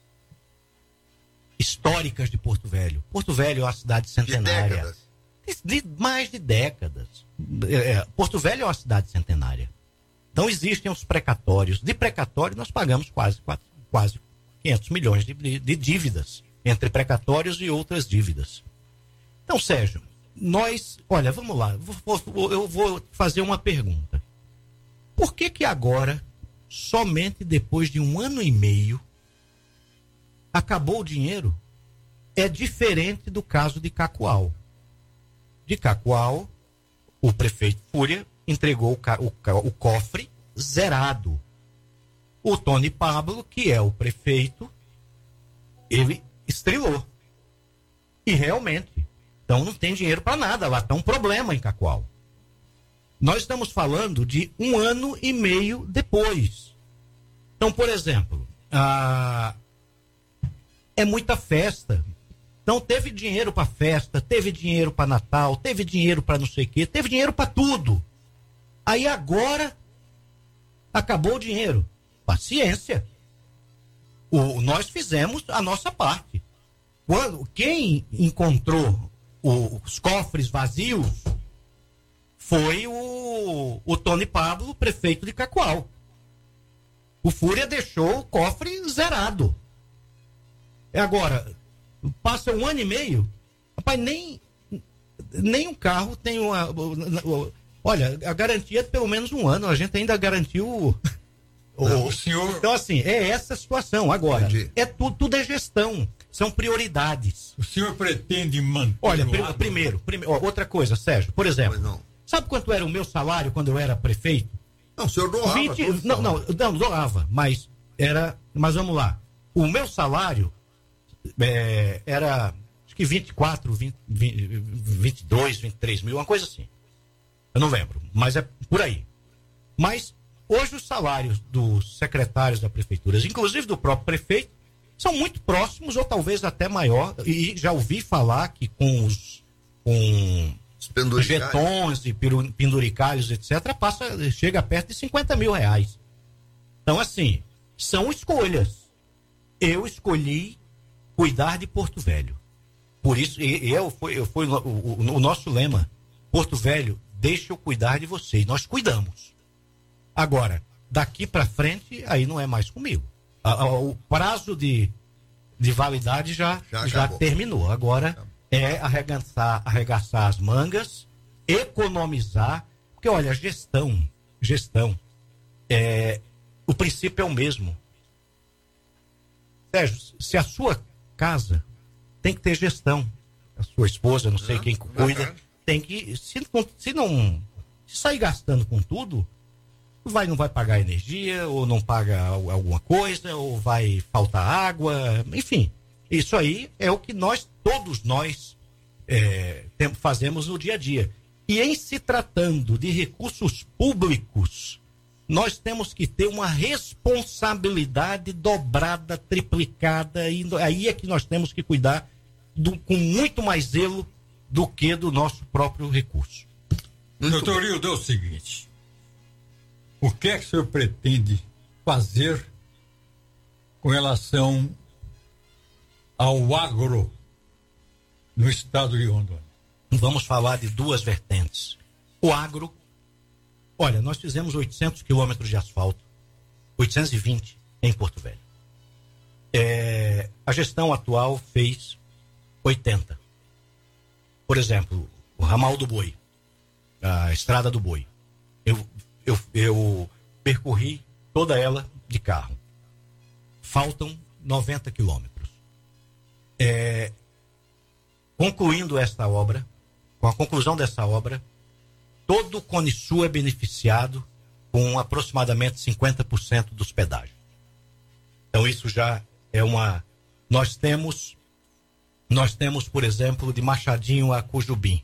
históricas de Porto Velho. Porto Velho é uma cidade centenária. De décadas. De, de mais de décadas. É, Porto Velho é uma cidade centenária. Então existem os precatórios. De precatório nós pagamos quase, quase, quase quinhentos milhões de, de, de dívidas. Entre precatórios e outras dívidas. Então, Sérgio, nós... Olha, vamos lá. Vou, vou, eu vou fazer uma pergunta. Por que que agora, somente depois de um ano e meio, acabou o dinheiro? É diferente do caso de Cacoal. De Cacoal, o prefeito Fúria entregou o, ca, o, o cofre zerado. O Tony Pablo, que é o prefeito, ele estrelou. E realmente, então não tem dinheiro para nada, lá está um problema em Cacoal. Nós estamos falando de um ano e meio depois. Então, por exemplo, a... é muita festa. Então teve dinheiro para festa, teve dinheiro para Natal, teve dinheiro para não sei o quê, teve dinheiro para tudo. Aí agora acabou o dinheiro. Paciência. O, nós fizemos a nossa parte. Quando, quem encontrou o, os cofres vazios foi o, o Tony Pablo, prefeito de Cacoal. O Fúria deixou o cofre zerado. É agora, passa um ano e meio, rapaz, nem, nem um carro tem uma... Olha, a garantia é de pelo menos um ano, a gente ainda garantiu... O, Não, o senhor... Então, assim, é essa a situação. Agora, Entendi. é tudo, tudo é gestão, são prioridades. O senhor pretende manter... Olha, pr primeiro, primeiro ó, outra coisa, Sérgio, por exemplo, não. sabe quanto era o meu salário quando eu era prefeito? Não, o senhor doava. vinte, não, não, não, doava, mas era... Mas vamos lá, o meu salário é, era, acho que vinte e quatro, vinte, vinte e dois, vinte e três mil, uma coisa assim. Eu não lembro, mas é por aí. Mas... Hoje os salários dos secretários da prefeitura, inclusive do próprio prefeito, são muito próximos ou talvez até maior. E já ouvi falar que com os com jetons e penduricalhos, etcétera, passa, chega perto de cinquenta mil reais. Então, assim, são escolhas. Eu escolhi cuidar de Porto Velho. Por isso, e, e eu, foi, eu, foi o, o, o nosso lema, Porto Velho, deixa eu cuidar de vocês. Nós cuidamos. Agora, daqui para frente, aí não é mais comigo. A, a, o prazo de, de validade já, já, já terminou. Agora é arregaçar, arregaçar as mangas, economizar, porque olha, gestão, gestão, é, o princípio é o mesmo. Sérgio, se a sua casa tem que ter gestão, a sua esposa, não sei quem cuida, tem que, se, se não se sair gastando com tudo, vai, não vai pagar energia, ou não paga alguma coisa, ou vai faltar água, enfim. Isso aí é o que nós, todos nós, é, tem, fazemos no dia a dia. E em se tratando de recursos públicos, nós temos que ter uma responsabilidade dobrada, triplicada, e aí é que nós temos que cuidar do, com muito mais zelo do que do nosso próprio recurso. Doutor Hildo, é o seguinte, o que é que o senhor pretende fazer com relação ao agro no estado de Rondônia? Vamos falar de duas vertentes. O agro, olha, nós fizemos oitocentos quilômetros de asfalto, oitocentos e vinte em Porto Velho. É, a gestão atual fez oitenta. Por exemplo, o ramal do Boi, a estrada do Boi. Eu, eu, eu percorri toda ela de carro. Faltam noventa quilômetros. É, concluindo esta obra, com a conclusão dessa obra, todo o Cone Sul é beneficiado com aproximadamente cinquenta por cento dos pedágios. Então isso já é uma... Nós temos, nós temos, por exemplo, de Machadinho a Cujubim.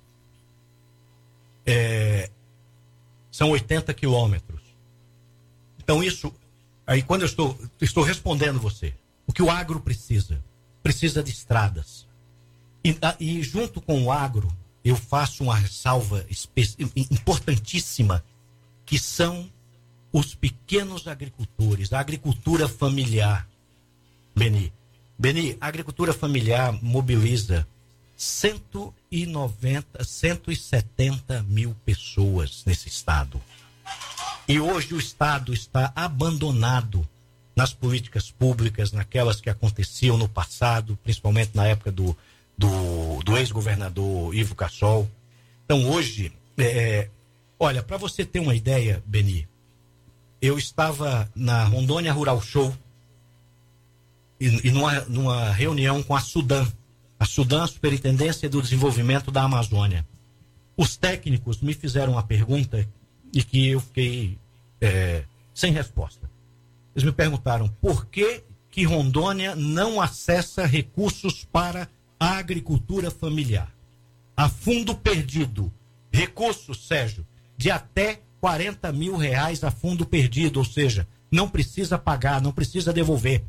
É, são oitenta quilômetros. Então isso, aí quando eu estou, estou respondendo você, o que o agro precisa? Precisa de estradas. E, e junto com o agro, eu faço uma ressalva importantíssima, que são os pequenos agricultores, a agricultura familiar. Beni, Beni, a agricultura familiar mobiliza cento e noventa, cento e setenta mil pessoas nesse estado. E hoje o estado está abandonado nas políticas públicas, naquelas que aconteciam no passado, principalmente na época do do, do ex-governador Ivo Cassol. Então hoje, é, olha, para você ter uma ideia, Beni, eu estava na Rondônia Rural Show e, e numa, numa reunião com a Sudan, a Sudan, Superintendência do Desenvolvimento da Amazônia. Os técnicos me fizeram uma pergunta e que eu fiquei é, sem resposta. Eles me perguntaram por que que Rondônia não acessa recursos para a agricultura familiar. A fundo perdido. Recursos, Sérgio, de até quarenta mil reais a fundo perdido, ou seja, não precisa pagar, não precisa devolver.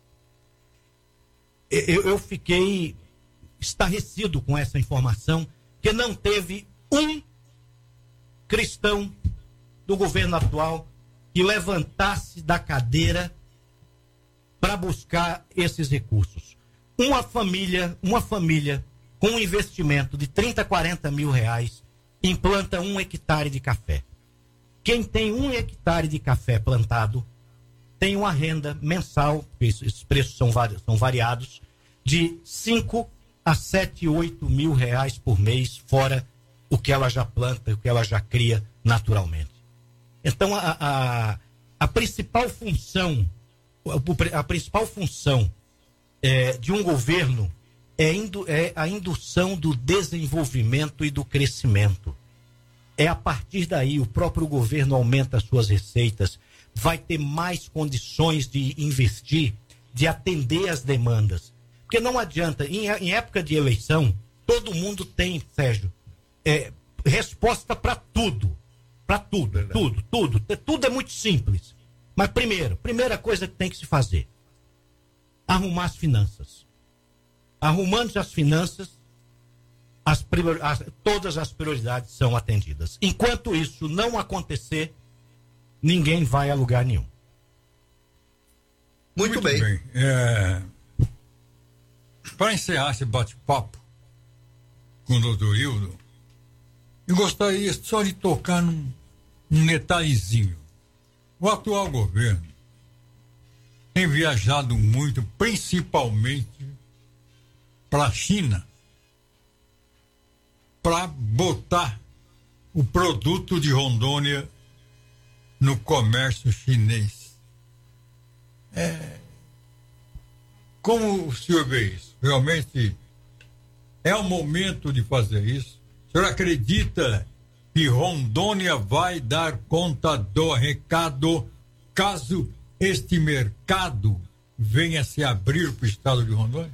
Eu, eu fiquei estarrecido com essa informação, que não teve um cristão do governo atual que levantasse da cadeira para buscar esses recursos. Uma família, uma família com um investimento de trinta, quarenta mil reais implanta um hectare de café. Quem tem um hectare de café plantado tem uma renda mensal, esses preços são, vari, são variados, de cinco a sete, oito mil reais por mês, fora o que ela já planta, o que ela já cria naturalmente. Então a, a, a principal função, a, a principal função É, de um governo é, indu, é a indução do desenvolvimento e do crescimento. É a partir daí, o próprio governo aumenta as suas receitas, vai ter mais condições de investir, de atender as demandas. Porque não adianta, em, em época de eleição, todo mundo tem, Sérgio, é, resposta para tudo. Para tudo, Verdade. tudo, tudo. Tudo é muito simples. Mas primeiro, primeira coisa que tem que se fazer, arrumar as finanças. Arrumando as finanças, as prior, as, todas as prioridades são atendidas. Enquanto isso não acontecer, ninguém vai a lugar nenhum. Muito, Muito bem. bem. É... Para encerrar esse bate-papo, com o doutor Hildo, eu gostaria só de tocar num, num detalhezinho. O atual governo tem viajado muito, principalmente para a China, para botar o produto de Rondônia no comércio chinês. É, como o senhor vê isso? Realmente é o momento de fazer isso? O senhor acredita que Rondônia vai dar conta do recado caso este mercado venha se abrir para o estado de Rondônia?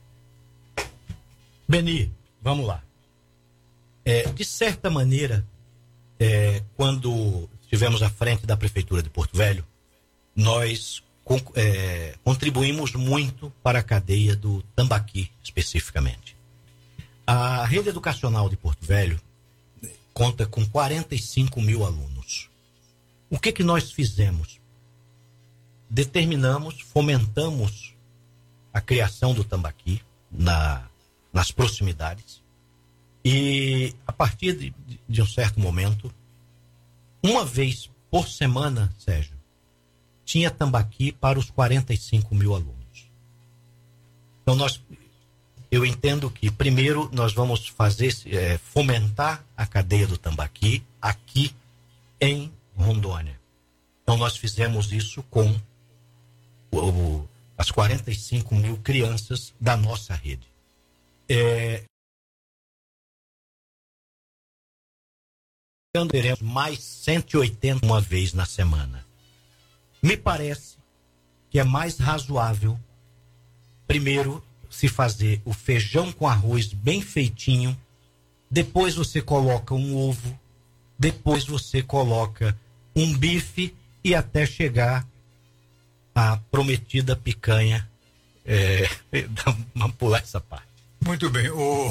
Beni, vamos lá. É, de certa maneira, é, quando estivemos à frente da Prefeitura de Porto Velho, nós con- é, contribuímos muito para a cadeia do tambaqui, especificamente. A rede educacional de Porto Velho conta com quarenta e cinco mil alunos. O que que nós fizemos? Determinamos, fomentamos a criação do tambaqui na, nas proximidades e a partir de, de um certo momento, uma vez por semana, Sérgio, tinha tambaqui para os quarenta e cinco mil alunos. Então nós, eu entendo que primeiro nós vamos fazer, é, fomentar a cadeia do tambaqui aqui em Rondônia. Então nós fizemos isso com o, o, as quarenta e cinco mil crianças da nossa rede. É, teremos mais cento e oitenta uma vez na semana. Me parece que é mais razoável, primeiro, se fazer o feijão com arroz bem feitinho, depois você coloca um ovo, depois você coloca um bife e até chegar à prometida picanha. É, vamos pular essa parte. Muito bem. O,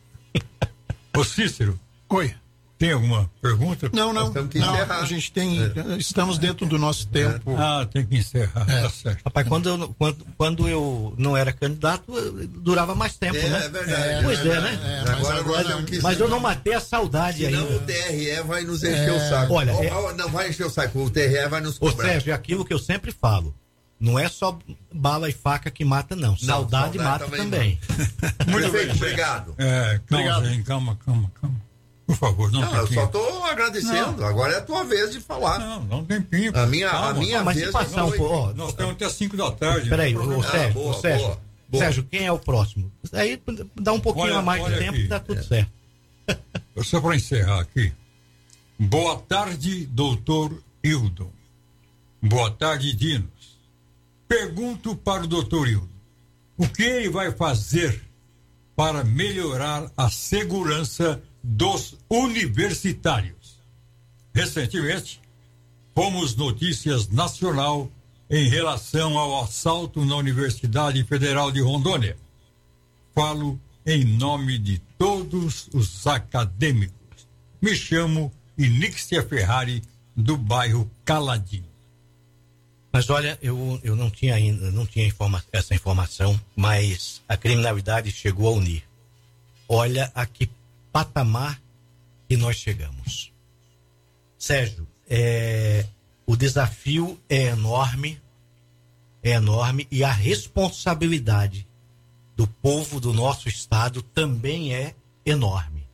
o Cícero. Oi. Tem alguma pergunta? Não, não. não a gente tem. É. Estamos dentro do nosso tempo. Ah, tem que encerrar. É. Tá certo. Rapaz, quando eu, quando, quando eu não era candidato, durava mais tempo, é, né? É verdade. É, pois é, é né? É, mas agora, agora não quis. Mas eu não matei a saudade ainda. Senão o T R E vai nos encher é. o saco. Olha, oh, é... Não vai encher o saco, o T R E vai nos cobrar. Ô, Sérgio, é aquilo que eu sempre falo. Não é só bala e faca que mata, não. não saudade, saudade mata também. também. Muito bem, obrigado. É, calma, obrigado. Gente, calma, calma, calma. Por favor, não, não eu só estou agradecendo. Não. Agora é a tua vez de falar. Não, não tem tempo. A minha, a minha não, mas vez. Se passar um pouco, ó, nós temos até cinco da tarde. Peraí, o, o Sérgio, ah, boa, o Sérgio, boa, boa. Sérgio, quem é o próximo? Aí dá um pouquinho olha, a mais de tempo e tá tudo é. certo. Só para encerrar aqui. Boa tarde, doutor Hildo. Boa tarde, Dinos. Pergunto para o doutor Hildo. O que ele vai fazer para melhorar a segurança dos universitários? Recentemente, fomos notícias nacional em relação ao assalto na Universidade Federal de Rondônia. Falo em nome de todos os acadêmicos. Me chamo Iníxia Ferrari, do bairro Caladinho. Mas olha, eu, eu não tinha ainda, não tinha informa- essa informação, mas a criminalidade chegou a unir. Olha a que patamar que nós chegamos. Sérgio, é, o desafio é enorme, é enorme e a responsabilidade do povo do nosso estado também é enorme.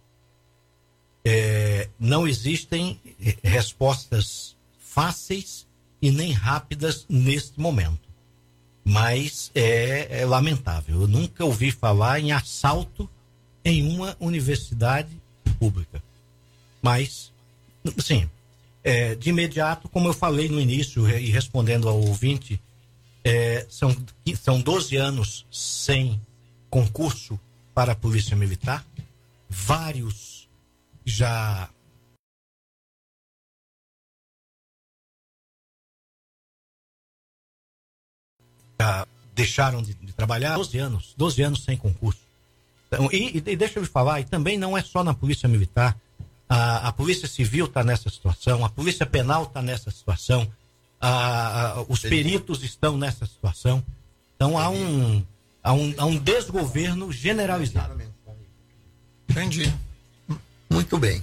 É, não existem respostas fáceis e nem rápidas neste momento, mas é, é lamentável. Eu nunca ouvi falar em assalto em uma universidade pública. Mas, sim, é, de imediato, como eu falei no início, e respondendo ao ouvinte, é, são, são doze anos sem concurso para a Polícia Militar. Vários já já deixaram de, de trabalhar. doze anos, doze anos sem concurso. Então, e, e deixa eu lhe falar, e também não é só na Polícia Militar, a, a Polícia Civil está nessa situação, a Polícia Penal está nessa situação, a, a, os peritos estão nessa situação. Então há um, há um, há um desgoverno generalizado. Entendi. Muito bem.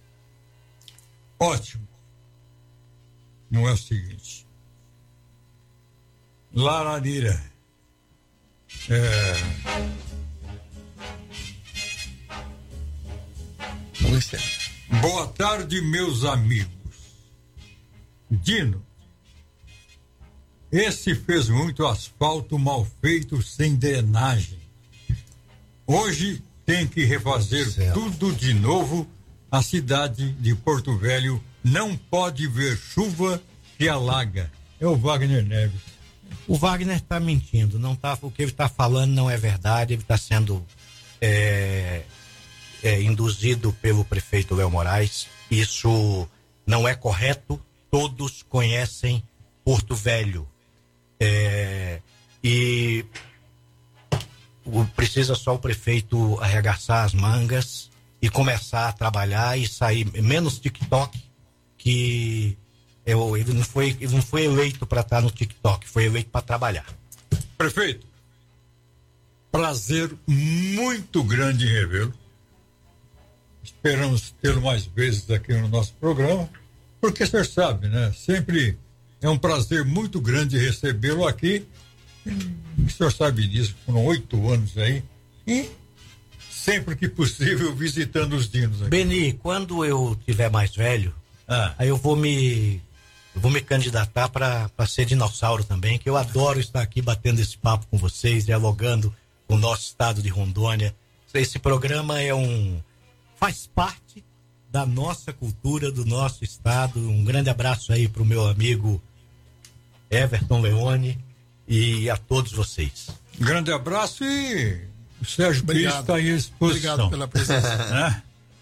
Ótimo. Não é o seguinte. Laranira. É... Boa tarde, meus amigos. Dino, esse fez muito asfalto mal feito, sem drenagem. Hoje tem que refazer tudo de novo. A cidade de Porto Velho não pode ver chuva que alaga. É o Wagner Neves. O Wagner está mentindo. Não tá, o que ele está falando não é verdade. Ele está sendo é, é, induzido pelo prefeito Léo Moraes. Isso não é correto. Todos conhecem Porto Velho. É, e o, precisa só o prefeito arregaçar as mangas e começar a trabalhar e sair menos TikTok, que eu, ele, não foi, ele não foi eleito para estar no TikTok, foi eleito para trabalhar. Prefeito, prazer muito grande em revê-lo. Esperamos tê-lo mais vezes aqui no nosso programa, porque o senhor sabe, né? Sempre é um prazer muito grande recebê-lo aqui. O senhor sabe disso, foram oito anos aí. E sempre que possível visitando os dinos aqui. Beni, quando eu tiver mais velho, ah. aí eu vou me eu vou me candidatar para ser dinossauro também, que eu adoro estar aqui batendo esse papo com vocês, dialogando com o nosso estado de Rondônia. Esse programa é um faz parte da nossa cultura, do nosso estado. Um grande abraço aí pro meu amigo Everton Leone e a todos vocês. Grande abraço e o Sérgio Pires está aí à disposição. Obrigado pela presença. Né?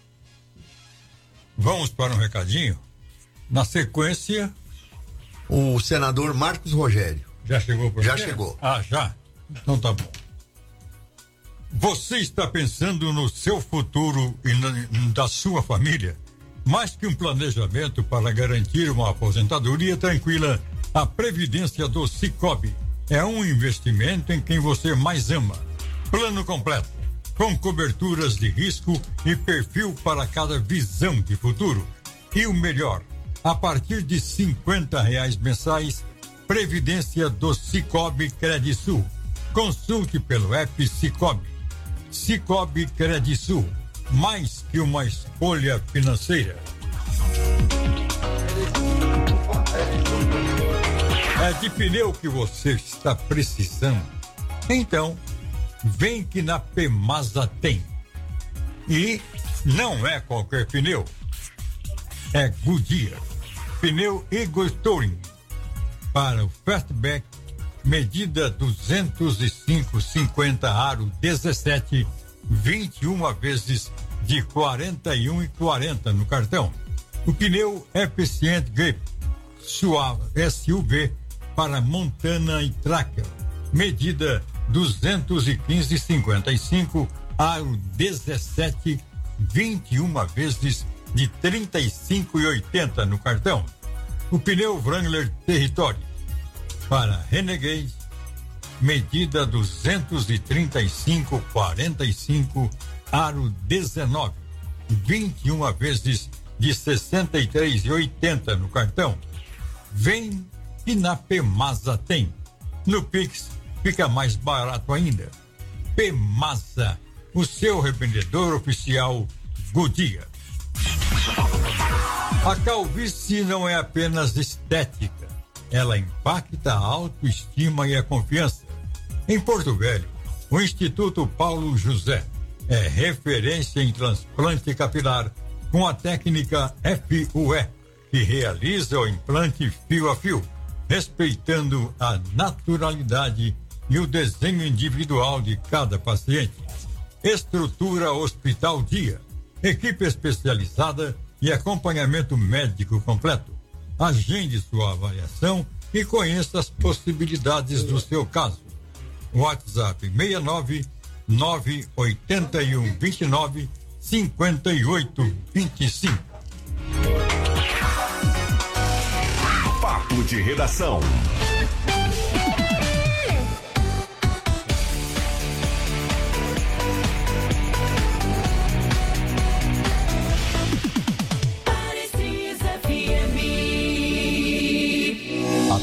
Vamos para um recadinho. Na sequência, o senador Marcos Rogério. Já chegou por Já aqui? chegou. Ah, já? Então tá bom. Você está pensando no seu futuro e na, da sua família? Mais que um planejamento para garantir uma aposentadoria tranquila, a Previdência do Sicoob é um investimento em quem você mais ama. Plano completo, com coberturas de risco e perfil para cada visão de futuro. E o melhor, a partir de cinquenta reais mensais, Previdência do Sicoob Credisul. Consulte pelo app Sicoob. Sicoob Credisul, mais que uma escolha financeira. É de pneu que você está precisando? Então, vem que na Pemasa tem. E não é qualquer pneu. É Goodyear. Pneu Eagle Touring. Para o Fastback, medida duzentos e cinco cinquenta aro dezessete, vinte e uma vezes de quarenta e um e quarenta no cartão. O pneu Efficient Grip Suave S U V para Montana e Tracker, medida duzentos e quinze cinquenta e cinco aro dezessete, vinte e uma vezes de trinta e cinco e oitenta no cartão. O pneu Wrangler Territory para Renegade, medida duzentos e trinta e cinco quarenta e cinco aro dezenove, vinte e uma vezes de sessenta e três e oitenta no cartão. Vem e na Pemasa tem. No Pix fica mais barato ainda. Pemasa, o seu revendedor oficial Goodyear. A calvície não é apenas estética, ela impacta a autoestima e a confiança. Em Porto Velho, o Instituto Paulo José é referência em transplante capilar com a técnica F U E, que realiza o implante fio a fio, respeitando a naturalidade e o desenho individual de cada paciente. Estrutura Hospital Dia, equipe especializada e acompanhamento médico completo. Agende sua avaliação e conheça as possibilidades do seu caso. WhatsApp seis nove nove oito um dois nove cinco oito dois cinco. Papo de Redação.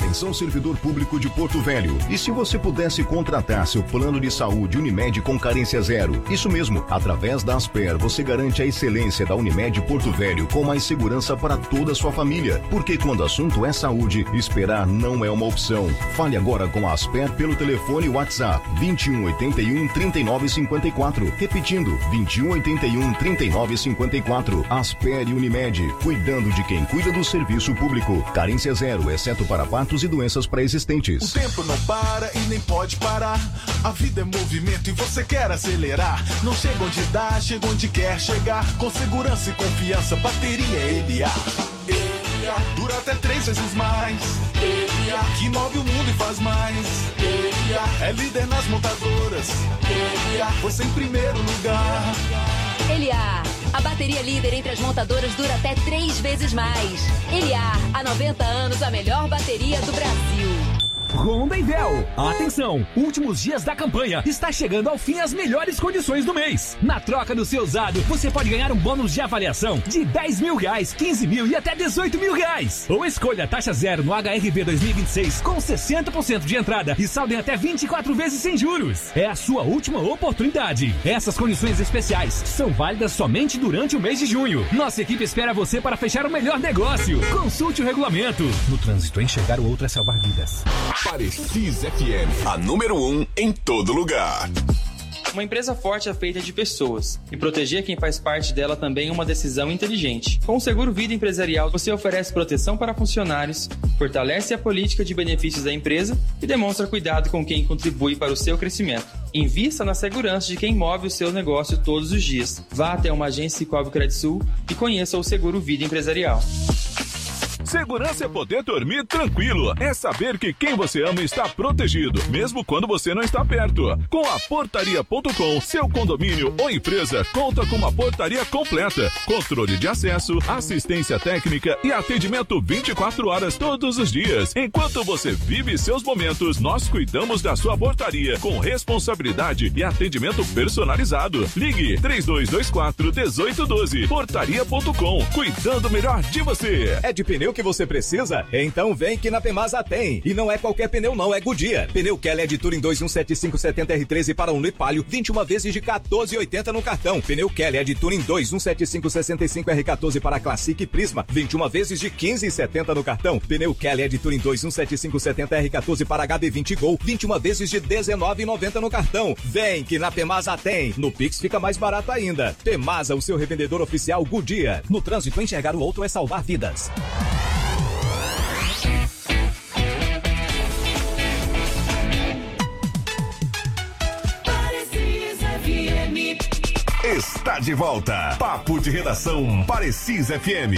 Atenção, servidor público de Porto Velho. E se você pudesse contratar seu plano de saúde Unimed com carência zero? Isso mesmo, através da Asper, você garante a excelência da Unimed Porto Velho com mais segurança para toda a sua família. Porque quando o assunto é saúde, esperar não é uma opção. Fale agora com a Asper pelo telefone WhatsApp vinte e um, oitenta e um, trinta e nove, cinquenta e quatro. Repetindo, vinte e um, oitenta e um, trinta e nove, cinquenta e quatro. Asper e Unimed, cuidando de quem cuida do serviço público. Carência zero, exceto para partos e doenças pré-existentes. O tempo não para e nem pode parar. A vida é movimento e você quer acelerar. Não chega onde dá, chega onde quer chegar. Com segurança e confiança, bateria Eliar. Eliar dura até três vezes mais. Eliar que move o mundo e faz mais. Eliar é líder nas montadoras. Eliar você em primeiro lugar. Eliar, a bateria líder entre as montadoras dura até três vezes mais. Eliar, há noventa anos, a melhor bateria do Brasil. Honda e Vel. Atenção, últimos dias da campanha. Está chegando ao fim as melhores condições do mês. Na troca do seu usado, você pode ganhar um bônus de avaliação de dez mil reais, quinze mil e até dezoito mil reais. Ou escolha a taxa zero no H R V dois mil e vinte e seis com sessenta por cento de entrada e saldo em até vinte e quatro vezes sem juros. É a sua última oportunidade. Essas condições especiais são válidas somente durante o mês de junho. Nossa equipe espera você para fechar o melhor negócio. Consulte o regulamento. No trânsito, enxergar o outro é salvar vidas. Parecis F M, a número um em todo lugar. Uma empresa forte é feita de pessoas, e proteger quem faz parte dela também é uma decisão inteligente. Com o Seguro Vida Empresarial, você oferece proteção para funcionários, fortalece a política de benefícios da empresa e demonstra cuidado com quem contribui para o seu crescimento. Invista na segurança de quem move o seu negócio todos os dias. Vá até uma agência Cicobi Credisul e conheça o Seguro Vida Empresarial. Segurança é poder dormir tranquilo. É saber que quem você ama está protegido, mesmo quando você não está perto. Com a portaria ponto com, seu condomínio ou empresa conta com uma portaria completa. Controle de acesso, assistência técnica e atendimento vinte e quatro horas todos os dias. Enquanto você vive seus momentos, nós cuidamos da sua portaria com responsabilidade e atendimento personalizado. Ligue três dois dois quatro, um oito um dois. portaria ponto com, cuidando melhor de você. É de pneu que você precisa? Então vem que na Pemasa tem. E não é qualquer pneu não, é Goodyear. Pneu Kelly é de Touring dois um sete cinco sete zero R treze para um Palio, vinte e uma vezes de quatorze reais e oitenta centavos no cartão. Pneu Kelly é de Touring dois um sete cinco seis cinco R quatorze para Classic e Prisma, vinte e uma vezes de quinze reais e setenta centavos no cartão. Pneu Kelly é de Touring dois um sete cinco sete zero R quatorze para H B vinte Gol, vinte e uma vezes de dezenove reais e noventa centavos no cartão. Vem que na Pemasa tem. No Pix fica mais barato ainda. Pemasa, o seu revendedor oficial Goodyear. No trânsito, enxergar o outro é salvar vidas. Está de volta. Papo de Redação Parecis F M.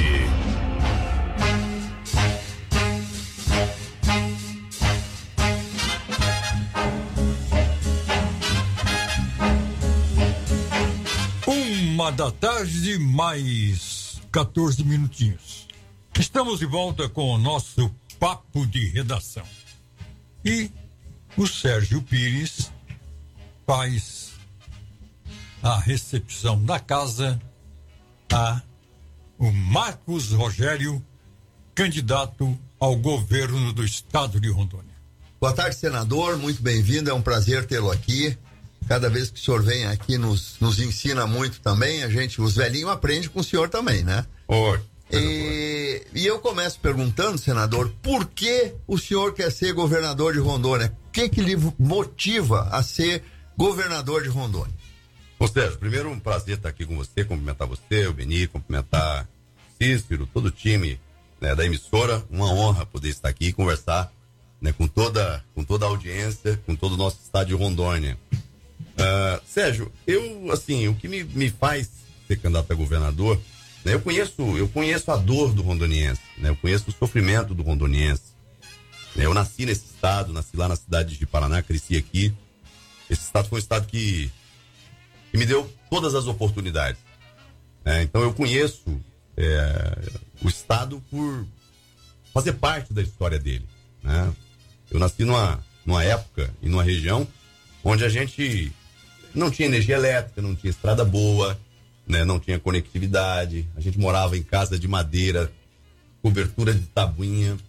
Uma da tarde, mais quatorze minutinhos. Estamos de volta com o nosso Papo de Redação. E o Sérgio Pires faz a recepção da casa a o Marcos Rogério, candidato ao governo do estado de Rondônia. Boa tarde, senador, muito bem-vindo, é um prazer tê-lo aqui. Cada vez que o senhor vem aqui nos, nos ensina muito também, a gente, os velhinhos aprendem com o senhor também, né? Oi. E, e eu começo perguntando, senador, por que o senhor quer ser governador de Rondônia? O que que lhe motiva a ser governador de Rondônia? Ô Sérgio, primeiro um prazer estar aqui com você, cumprimentar você, o Beni, cumprimentar Cícero, todo o time, né, da emissora. Uma honra poder estar aqui e conversar, né, com, toda, com toda a audiência, com todo o nosso estado de Rondônia. Uh, Sérgio, eu, assim, o que me, me faz ser candidato a governador, né, eu conheço, eu conheço a dor do rondoniense, né, eu conheço o sofrimento do rondoniense. Né, eu nasci nesse estado, nasci lá na cidade de Paraná, cresci aqui. Esse estado foi um estado que que me deu todas as oportunidades. É, então eu conheço é, o estado por fazer parte da história dele. Né? Eu nasci numa, numa época e numa região onde a gente não tinha energia elétrica, não tinha estrada boa, né? Não tinha conectividade, a gente morava em casa de madeira, cobertura de tabuinha,